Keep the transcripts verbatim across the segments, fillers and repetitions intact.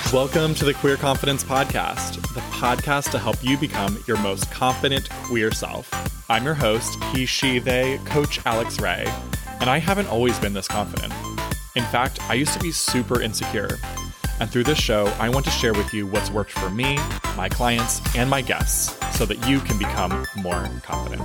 Welcome to the Queer Confidence Podcast, the podcast to help you become your most confident queer self. I'm your host, he, she, they, Coach Alex Ray, and I haven't always been this confident. In fact, I used to be super insecure. And through this show, I want to share with you what's worked for me, my clients, and my guests so that you can become more confident.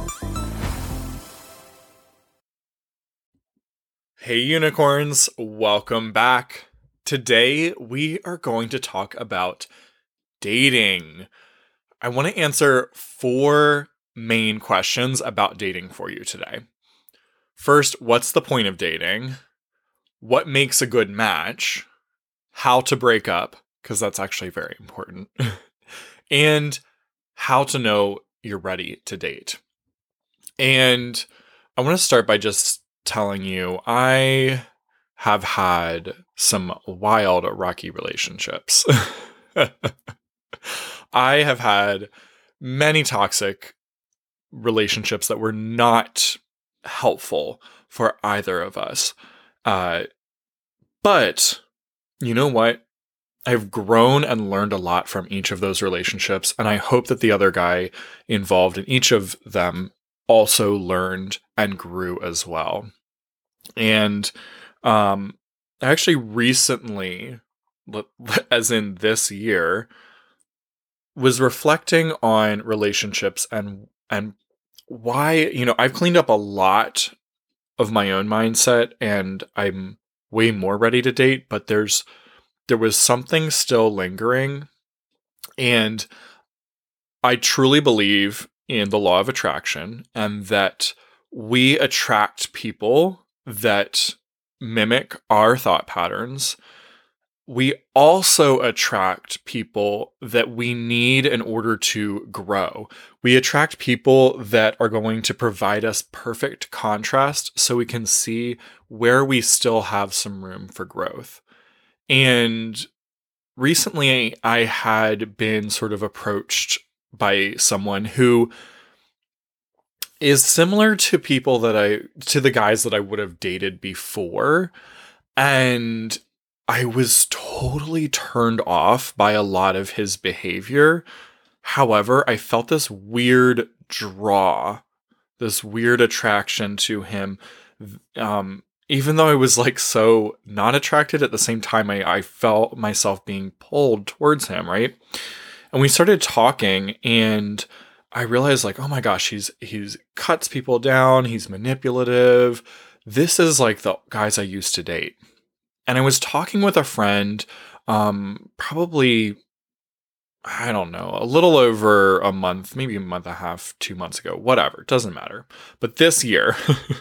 Hey unicorns, welcome back. Today, we are going to talk about dating. I want to answer four main questions about dating for you today. First, what's the point of dating? What makes a good match? How to break up, because that's actually very important. And how to know you're ready to date. And I want to start by just telling you, I have had some wild, rocky relationships. I have had many toxic relationships that were not helpful for either of us. Uh, but you know what? I've grown and learned a lot from each of those relationships, and I hope that the other guy involved in each of them also learned and grew as well. And um, I actually recently, as in this year, was reflecting on relationships and and why, you know, I've cleaned up a lot of my own mindset and I'm way more ready to date, but there's there was something still lingering. And I truly believe in the law of attraction and that we attract people that mimic our thought patterns. We also attract people that we need in order to grow. We attract people that are going to provide us perfect contrast so we can see where we still have some room for growth. And recently I had been sort of approached by someone who is similar to people that I, to the guys that I would have dated before. And I was totally turned off by a lot of his behavior. However, I felt this weird draw, this weird attraction to him. Um, even though I was like so not attracted, at the same time, I, I felt myself being pulled towards him, right? And we started talking and I realized like, oh my gosh, he's he's cuts people down, he's manipulative. This is like the guys I used to date. And I was talking with a friend, um, probably, I don't know, a little over a month, maybe a month and a half, two months ago, whatever, it doesn't matter. But this year,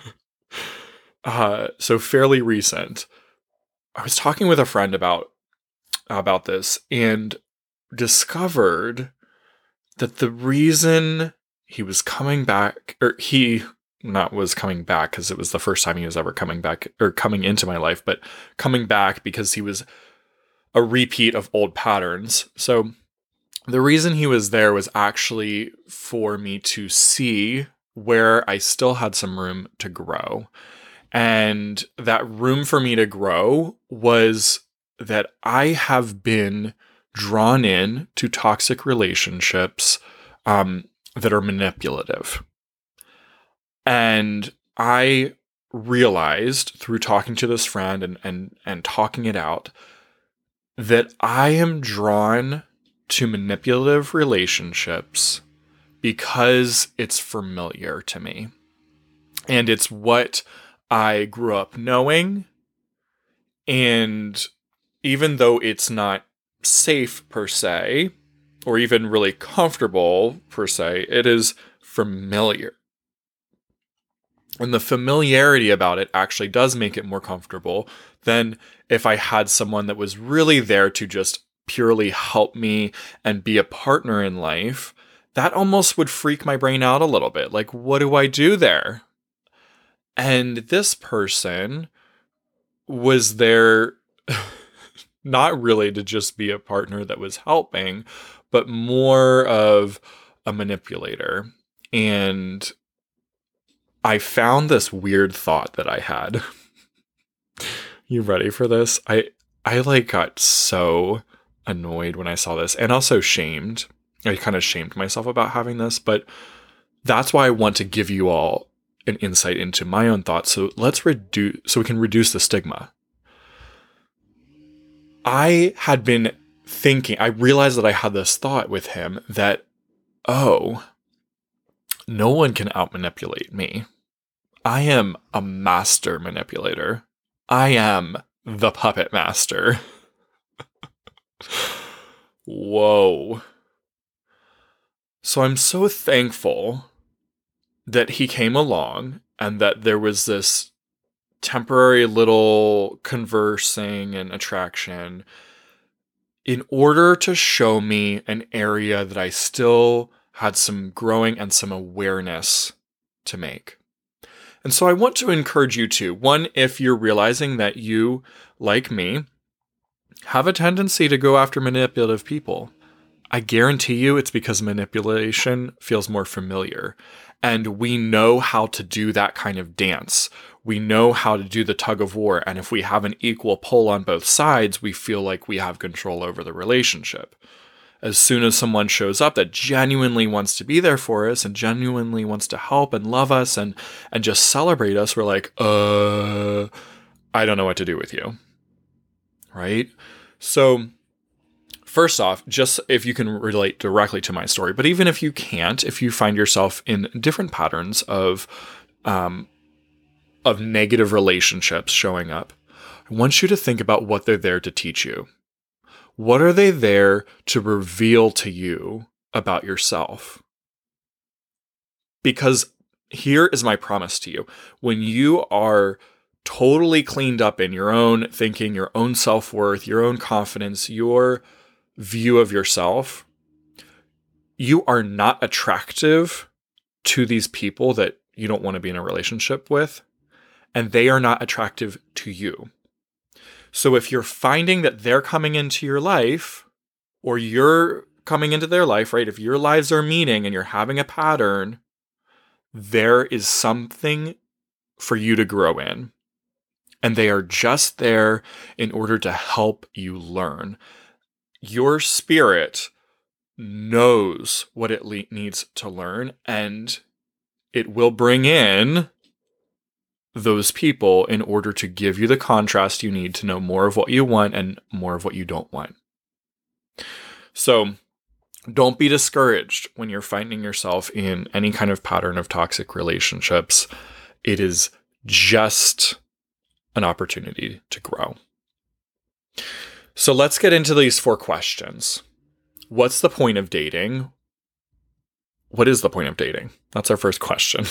uh, so fairly recent, I was talking with a friend about, about this and discovered that the reason he was coming back, or he not was coming back because it was the first time he was ever coming back or coming into my life, but coming back because he was a repeat of old patterns. So the reason he was there was actually for me to see where I still had some room to grow. And that room for me to grow was that I have been drawn in to toxic relationships um, that are manipulative. And I realized through talking to this friend and, and, and talking it out that I am drawn to manipulative relationships because it's familiar to me. And it's what I grew up knowing. And even though it's not safe per se, or even really comfortable per se, it is familiar. And the familiarity about it actually does make it more comfortable than if I had someone that was really there to just purely help me and be a partner in life. That almost would freak my brain out a little bit. Like, what do I do there? And this person was there not really to just be a partner that was helping, but more of a manipulator. And I found this weird thought that I had. You ready for this? I I like got so annoyed when I saw this, and also shamed. I kind of shamed myself about having this, but that's why I want to give you all an insight into my own thoughts. So let's reduce, so we can reduce the stigma. I had been thinking, I realized that I had this thought with him that, oh, no one can outmanipulate me. I am a master manipulator. I am the puppet master. Whoa. So I'm so thankful that he came along and that there was this temporary little conversing and attraction in order to show me an area that I still had some growing and some awareness to make. And so I want to encourage you to, one, if you're realizing that you, like me, have a tendency to go after manipulative people, I guarantee you it's because manipulation feels more familiar. And we know how to do that kind of dance. We know how to do the tug of war. And if we have an equal pull on both sides, we feel like we have control over the relationship. As soon as someone shows up that genuinely wants to be there for us and genuinely wants to help and love us and, and just celebrate us, we're like, uh, I don't know what to do with you. Right? So first off, just if you can relate directly to my story, but even if you can't, if you find yourself in different patterns of um, of negative relationships showing up, I want you to think about what they're there to teach you. What are they there to reveal to you about yourself? Because here is my promise to you. When you are totally cleaned up in your own thinking, your own self-worth, your own confidence, your view of yourself, you are not attractive to these people that you don't want to be in a relationship with, and they are not attractive to you. So if you're finding that they're coming into your life, or you're coming into their life, right? If your lives are meeting and you're having a pattern, there is something for you to grow in. And they are just there in order to help you learn. Your spirit knows what it le- needs to learn, and it will bring in those people in order to give you the contrast you need to know more of what you want and more of what you don't want. So don't be discouraged when you're finding yourself in any kind of pattern of toxic relationships. It is just an opportunity to grow. So let's get into these four questions. What's the point of dating? What is the point of dating? That's our first question.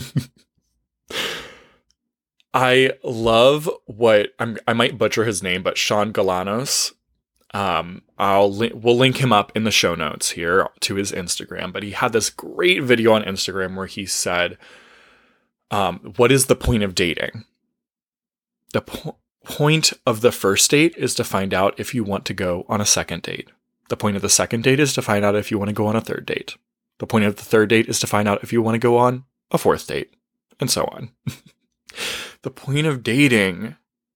I love what I'm, I might butcher his name, but Sean Galanos. Um, I'll li- we'll link him up in the show notes here to his Instagram. But he had this great video on Instagram where he said, um, "What is the point of dating? The po- point of the first date is to find out if you want to go on a second date. The point of the second date is to find out if you want to go on a third date. The point of the third date is to find out if you want to go on a fourth date, and so on." The point of dating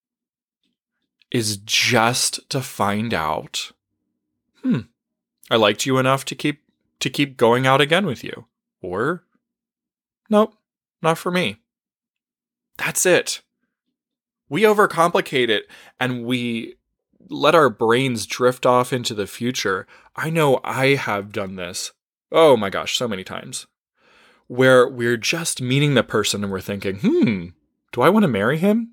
is just to find out, hmm, I liked you enough to keep to keep going out again with you. Or, nope, not for me. That's it. We overcomplicate it and we let our brains drift off into the future. I know I have done this, oh my gosh, so many times, where we're just meeting the person and we're thinking, hmm, do I want to marry him?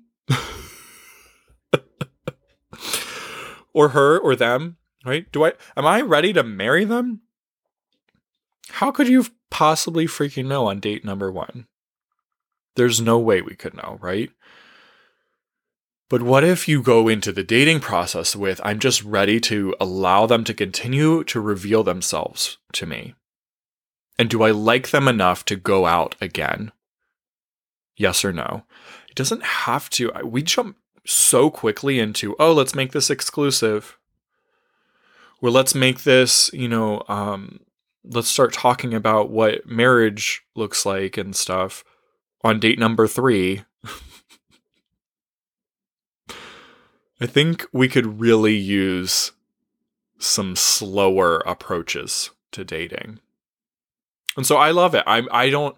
Or her or them, right? Do I, am I ready to marry them? How could you possibly freaking know on date number one? There's no way we could know, right? But what if you go into the dating process with, I'm just ready to allow them to continue to reveal themselves to me? And do I like them enough to go out again? Yes or no? It doesn't have to. We jump so quickly into, oh, let's make this exclusive. Or let's make this, you know, um, let's start talking about what marriage looks like and stuff on date number three. I think we could really use some slower approaches to dating. And so I love it. I I don't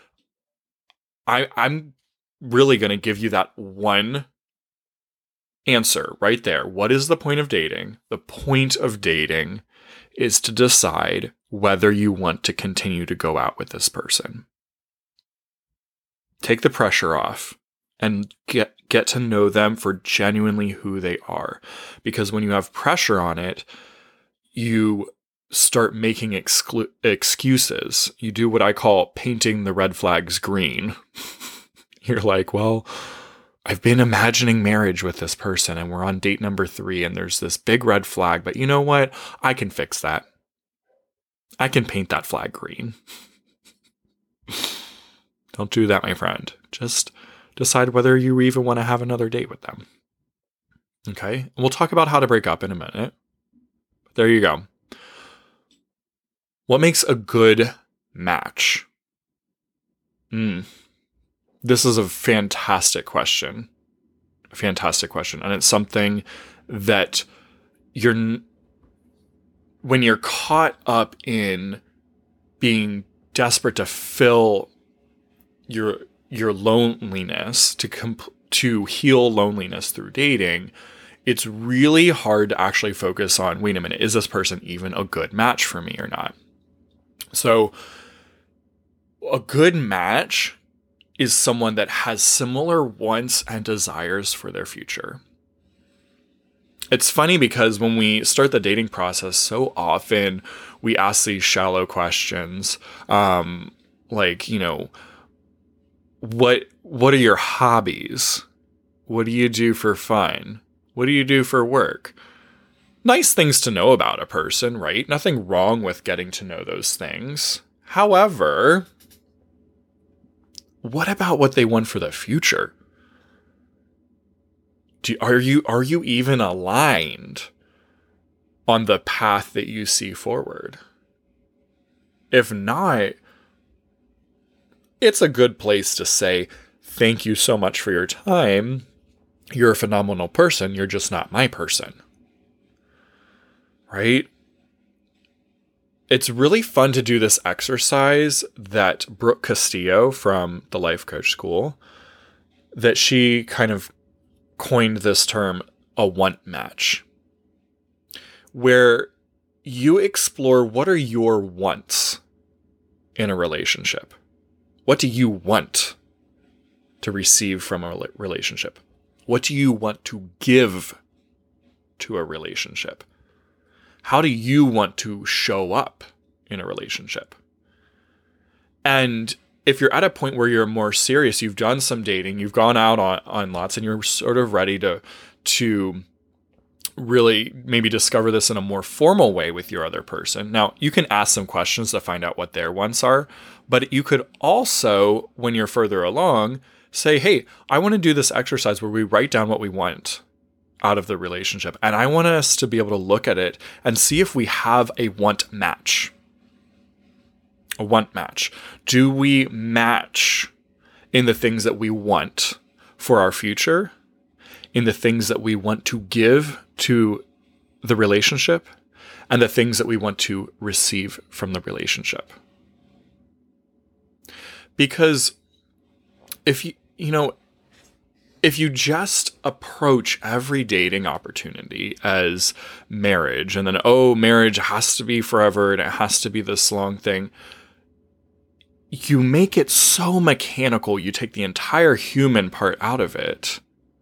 I I'm really going to give you that one answer right there. What is the point of dating? The point of dating is to decide whether you want to continue to go out with this person. Take the pressure off and get get to know them for genuinely who they are. Because when you have pressure on it, you start making exclu- excuses. You do what I call painting the red flags green. You're like, well, I've been imagining marriage with this person and we're on date number three and there's this big red flag, but you know what? I can fix that. I can paint that flag green. Don't do that, my friend. Just decide whether you even want to have another date with them. Okay? And we'll talk about how to break up in a minute. There you go. What makes a good match? Hmm. This is a fantastic question. A fantastic question. And it's something that you're, when you're caught up in being desperate to fill your your loneliness, to comp- to heal loneliness through dating, it's really hard to actually focus on, wait a minute, is this person even a good match for me or not? So a good match is someone that has similar wants and desires for their future. It's funny because when we start the dating process, so often we ask these shallow questions, um, like, you know, what what are your hobbies? What do you do for fun? What do you do for work? Nice things to know about a person, right? Nothing wrong with getting to know those things. However, what about what they want for the future? Do, are you are you even aligned on the path that you see forward? If not, it's a good place to say, thank you so much for your time. You're a phenomenal person. You're just not my person. Right? It's really fun to do this exercise that Brooke Castillo from the Life Coach School, that she kind of coined this term, a want match, where you explore what are your wants in a relationship. What do you want to receive from a relationship? What do you want to give to a relationship? How do you want to show up in a relationship? And if you're at a point where you're more serious, you've done some dating, you've gone out on, on lots, and you're sort of ready to, to really maybe discover this in a more formal way with your other person. Now, you can ask some questions to find out what their wants are, but you could also, when you're further along, say, hey, I want to do this exercise where we write down what we want out of the relationship. And I want us to be able to look at it and see if we have a want match. A want match. Do we match in the things that we want for our future? In the things that we want to give to the relationship? And the things that we want to receive from the relationship? Because if you, you know, if you just approach every dating opportunity as marriage, and then, oh, marriage has to be forever and it has to be this long thing, you make it so mechanical. You take the entire human part out of it.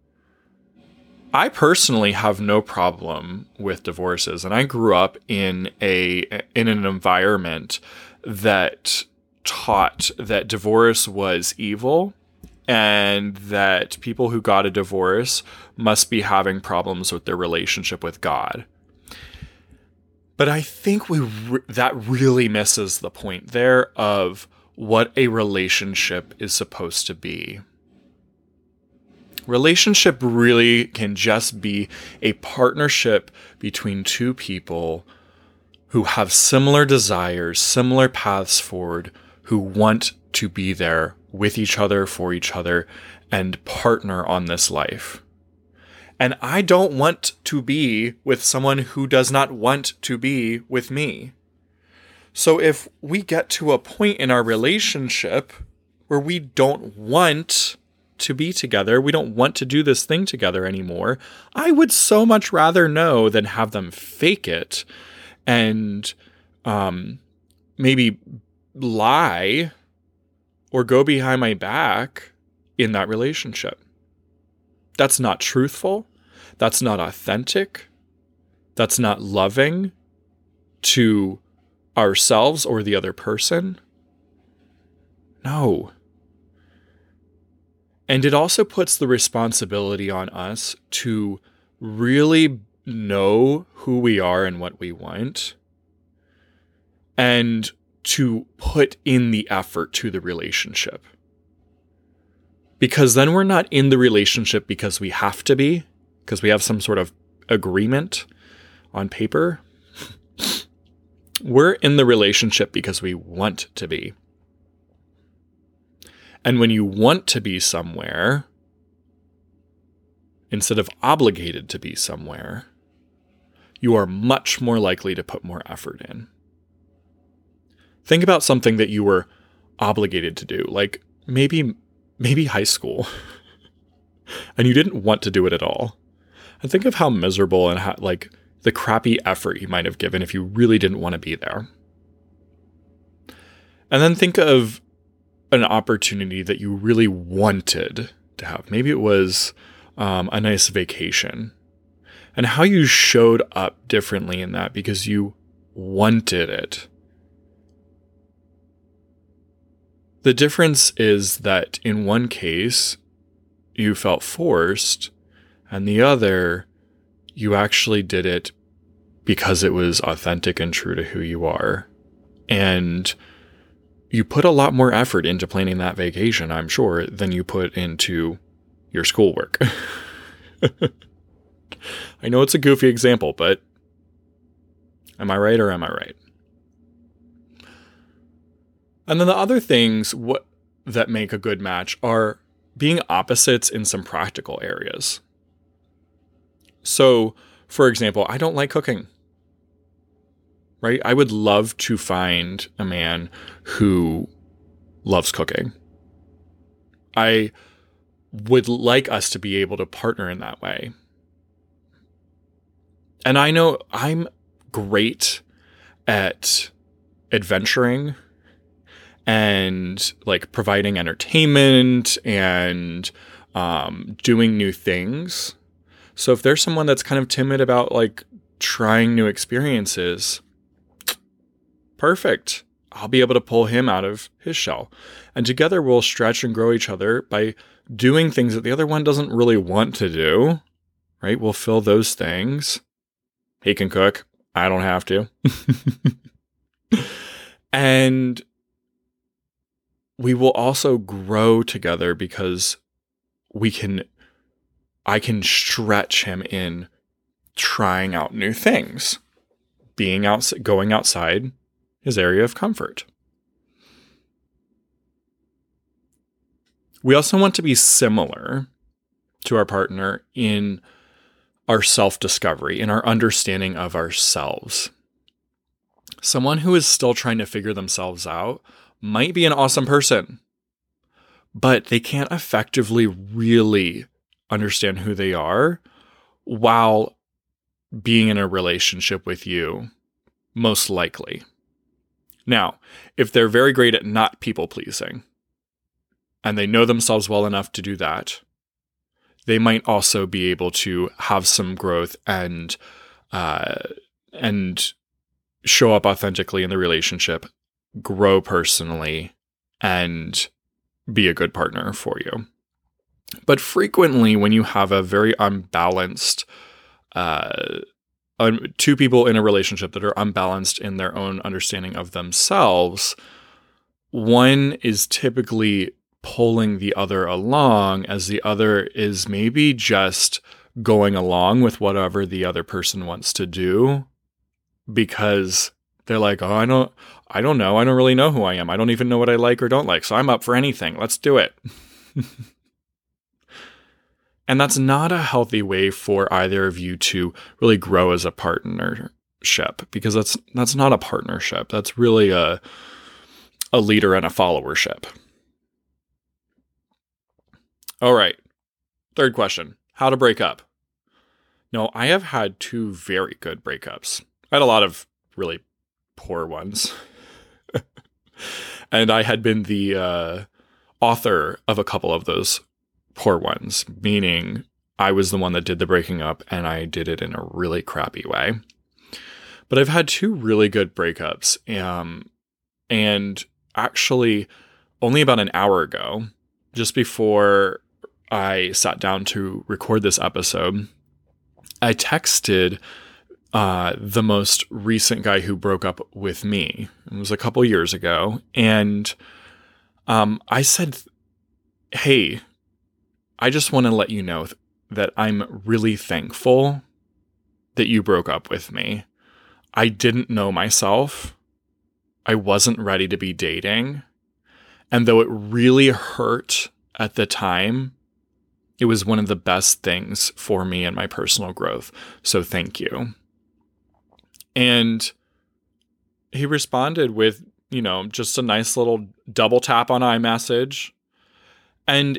I personally have no problem with divorces, and I grew up in a in an environment that taught that divorce was evil, and that people who got a divorce must be having problems with their relationship with God. But I think we re- that really misses the point there of what a relationship is supposed to be. Relationship really can just be a partnership between two people who have similar desires, similar paths forward, who want to be there with each other, for each other, and partner on this life. And I don't want to be with someone who does not want to be with me. So if we get to a point in our relationship where we don't want to be together, we don't want to do this thing together anymore, I would so much rather know than have them fake it and um, maybe lie or go behind my back in that relationship. That's not truthful. That's not authentic. That's not loving to ourselves or the other person. No. And it also puts the responsibility on us to really know who we are and what we want, and to put in the effort to the relationship. Because then we're not in the relationship because we have to be, because we have some sort of agreement on paper. We're in the relationship because we want to be. And when you want to be somewhere, instead of obligated to be somewhere, you are much more likely to put more effort in. Think about something that you were obligated to do, like maybe maybe high school, and you didn't want to do it at all. And think of how miserable and how, like, the crappy effort you might have given if you really didn't want to be there. And then think of an opportunity that you really wanted to have. Maybe it was um, a nice vacation, and how you showed up differently in that because you wanted it. The difference is that in one case, you felt forced, and the other, you actually did it because it was authentic and true to who you are. And you put a lot more effort into planning that vacation, I'm sure, than you put into your schoolwork. I know it's a goofy example, but am I right or am I right? And then the other things what, that make a good match are being opposites in some practical areas. So, for example, I don't like cooking. Right? I would love to find a man who loves cooking. I would like us to be able to partner in that way. And I know I'm great at adventuring and like providing entertainment and um, doing new things. So if there's someone that's kind of timid about like trying new experiences, perfect. I'll be able to pull him out of his shell. And together we'll stretch and grow each other by doing things that the other one doesn't really want to do, right? We'll fill those things. He can cook. I don't have to. And we will also grow together because we can, I can stretch him in trying out new things, being out, going outside his area of comfort. We also want to be similar to our partner in our self-discovery, in our understanding of ourselves. Someone who is still trying to figure themselves out might be an awesome person, but they can't effectively really understand who they are while being in a relationship with you, most likely. Now, if they're very great at not people-pleasing, and they know themselves well enough to do that, they might also be able to have some growth and uh, and show up authentically in the relationship, grow personally, and be a good partner for you. But frequently, when you have a very unbalanced, uh, un- two people in a relationship that are unbalanced in their own understanding of themselves, one is typically pulling the other along as the other is maybe just going along with whatever the other person wants to do, because they're like, oh, I don't, I don't know. I don't really know who I am. I don't even know what I like or don't like. So I'm up for anything. Let's do it. And that's not a healthy way for either of you to really grow as a partnership, because that's that's not a partnership. That's really a a leader and a followership. All right. Third question. How to break up. No, I have had two very good breakups. I had a lot of really poor ones. And I had been the uh, author of a couple of those poor ones, meaning I was the one that did the breaking up and I did it in a really crappy way. But I've had two really good breakups. Um, and actually, only about an hour ago, just before I sat down to record this episode, I texted uh, the most recent guy who broke up with me. It was a couple years ago. And um, I said, hey, I just want to let you know th- that I'm really thankful that you broke up with me. I didn't know myself. I wasn't ready to be dating. And though it really hurt at the time, it was one of the best things for me and my personal growth. So thank you. And he responded with, you know, just a nice little double tap on iMessage. And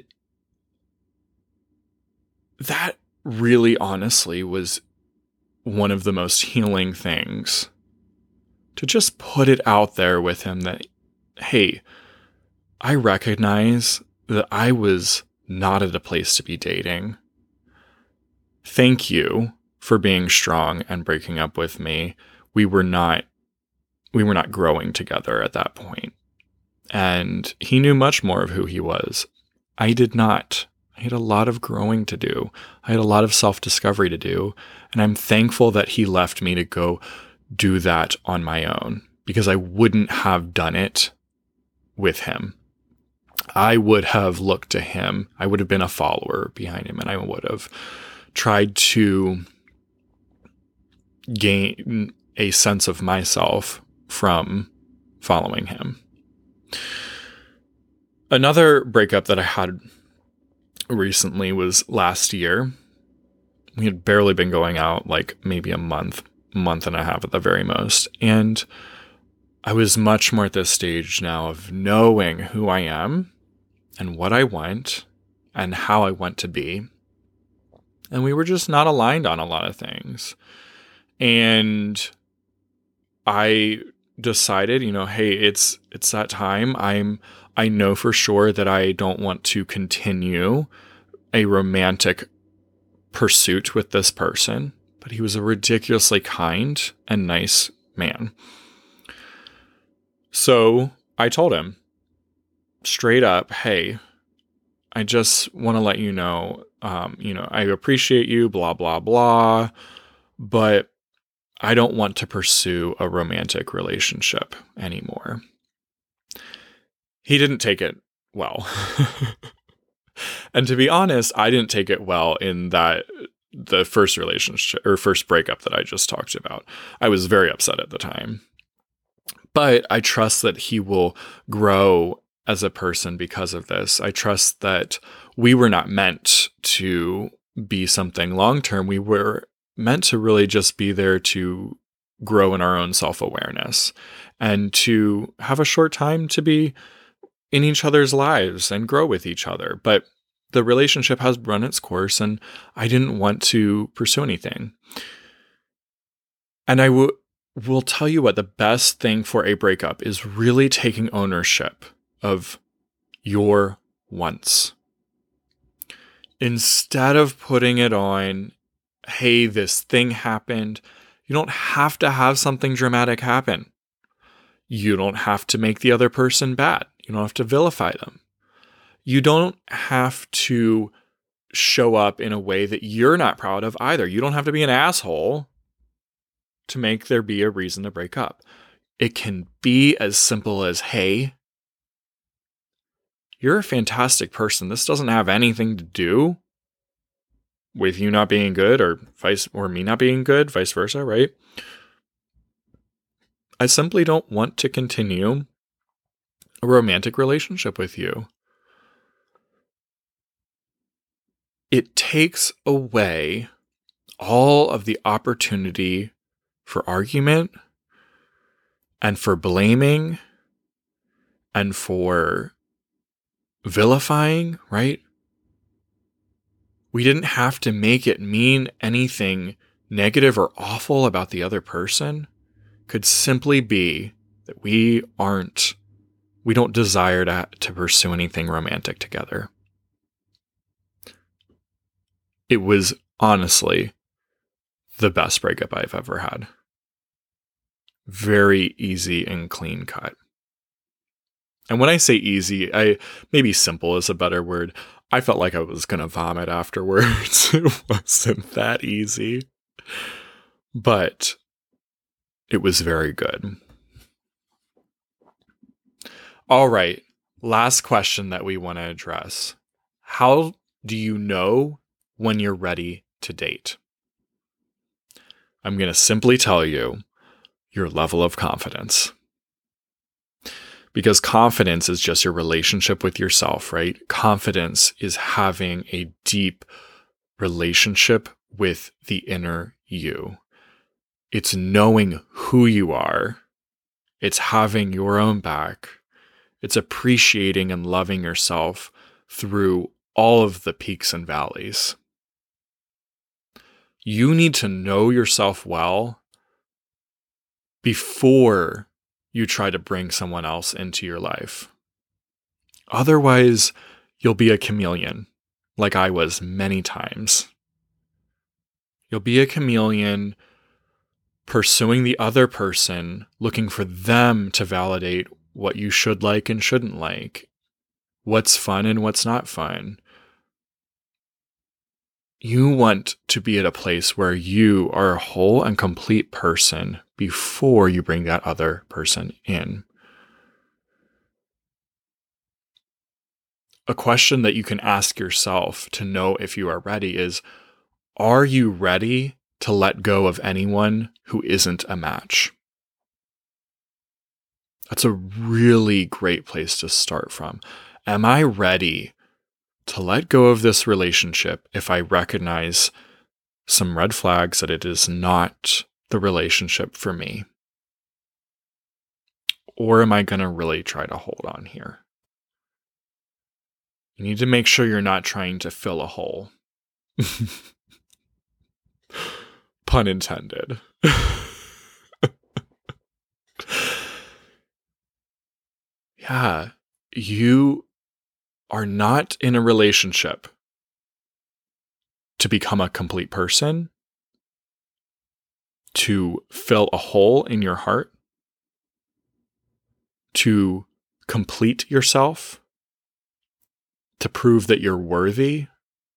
that really honestly was one of the most healing things, to just put it out there with him that, hey, I recognize that I was not at a place to be dating. Thank you for being strong and breaking up with me. We were not, we were not growing together at that point. And he knew much more of who he was. I did not. I had a lot of growing to do. I had a lot of self-discovery to do. And I'm thankful that he left me to go do that on my own, because I wouldn't have done it with him. I would have looked to him. I would have been a follower behind him, and I would have tried to gain a sense of myself from following him. Another breakup that I had recently was last year. We had barely been going out, like maybe a month, month and a half at the very most. And I was much more at this stage now of knowing who I am and what I want and how I want to be. And we were just not aligned on a lot of things. And I decided, you know, hey, it's it's that time. I'm I know for sure that I don't want to continue a romantic pursuit with this person, but he was a ridiculously kind and nice man. So I told him straight up, hey, I just want to let you know, um, you know, I appreciate you, blah, blah, blah, but I don't want to pursue a romantic relationship anymore. He didn't take it well. And to be honest, I didn't take it well in that the first relationship or first breakup that I just talked about. I was very upset at the time. But I trust that he will grow as a person because of this. I trust that we were not meant to be something long-term. We were meant to really just be there to grow in our own self-awareness and to have a short time to be in each other's lives and grow with each other. But the relationship has run its course and I didn't want to pursue anything. And I w- will tell you what, the best thing for a breakup is really taking ownership of your wants. Instead of putting it on, hey, this thing happened, you don't have to have something dramatic happen. You don't have to make the other person bad. You don't have to vilify them. You don't have to show up in a way that you're not proud of either. You don't have to be an asshole to make there be a reason to break up. It can be as simple as, hey, you're a fantastic person. This doesn't have anything to do with you not being good or vice or me not being good, vice versa, right? I simply don't want to continue a romantic relationship with you. it takes away all of the opportunity for argument and for blaming and for vilifying, right? We didn't have to make it mean anything negative or awful about the other person. It could simply be that we aren't, we don't desire to, to pursue anything romantic together. It was honestly the best breakup I've ever had. Very easy and clean cut. And when I say easy, I maybe simple is a better word. I felt like I was going to vomit afterwards. It wasn't that easy. But it was very good. All right. Last question that we want to address. How do you know when you're ready to date? I'm going to simply tell you your level of confidence. Because confidence is just your relationship with yourself, right? Confidence is having a deep relationship with the inner you. It's knowing who you are. It's having your own back. It's appreciating and loving yourself through all of the peaks and valleys. You need to know yourself well before you try to bring someone else into your life. Otherwise, you'll be a chameleon, like I was many times. You'll be a chameleon pursuing the other person, looking for them to validate what you should like and shouldn't like, what's fun and what's not fun. You want to be at a place where you are a whole and complete person before you bring that other person in. A question that you can ask yourself to know if you are ready is, are you ready to let go of anyone who isn't a match? That's a really great place to start from. Am I ready to let go of this relationship if I recognize some red flags that it is not the relationship for me? Or am I going to really try to hold on here? You need to make sure you're not trying to fill a hole. Pun intended. Yeah, you are not in a relationship to become a complete person, to fill a hole in your heart, to complete yourself, to prove that you're worthy.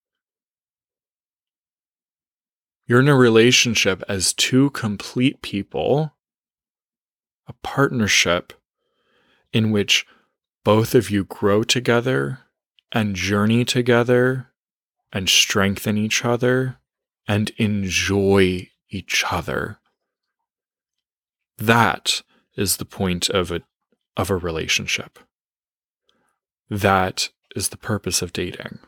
You're in a relationship as two complete people, a partnership in which both of you grow together and journey together and strengthen each other and enjoy each other. That is the point of a of a relationship. That is the purpose of dating.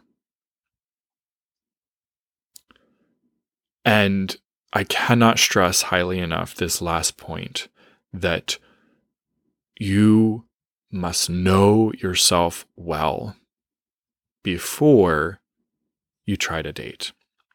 And I cannot stress highly enough this last point, that you must know yourself well before you try to date.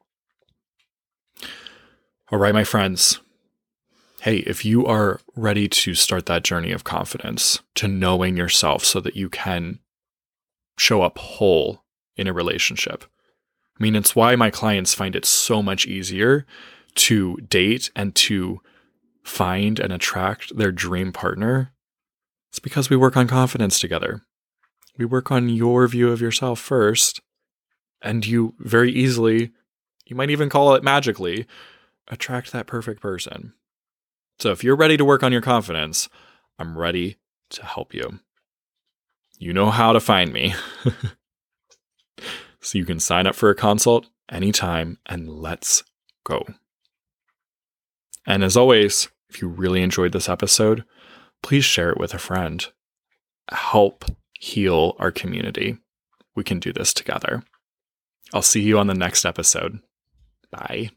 All right, my friends. Hey, if you are ready to start that journey of confidence, to knowing yourself so that you can show up whole in a relationship. I mean, it's why my clients find it so much easier to date and to find and attract their dream partner. It's because we work on confidence together. We work on your view of yourself first, and you very easily, you might even call it magically, attract that perfect person. So if you're ready to work on your confidence, I'm ready to help you. You know how to find me. So you can sign up for a consult anytime, and let's go. And as always, if you really enjoyed this episode, please share it with a friend. Help heal our community. We can do this together. I'll see you on the next episode. Bye.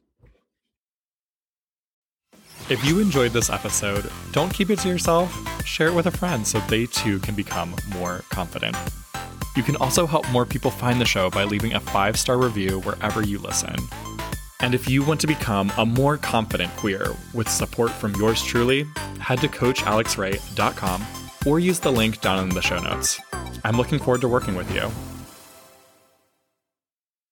If you enjoyed this episode, don't keep it to yourself. Share it with a friend so they too can become more confident. You can also help more people find the show by leaving a five-star review wherever you listen. And if you want to become a more confident queer with support from yours truly, head to coach alex ray dot com or use the link down in the show notes. I'm looking forward to working with you.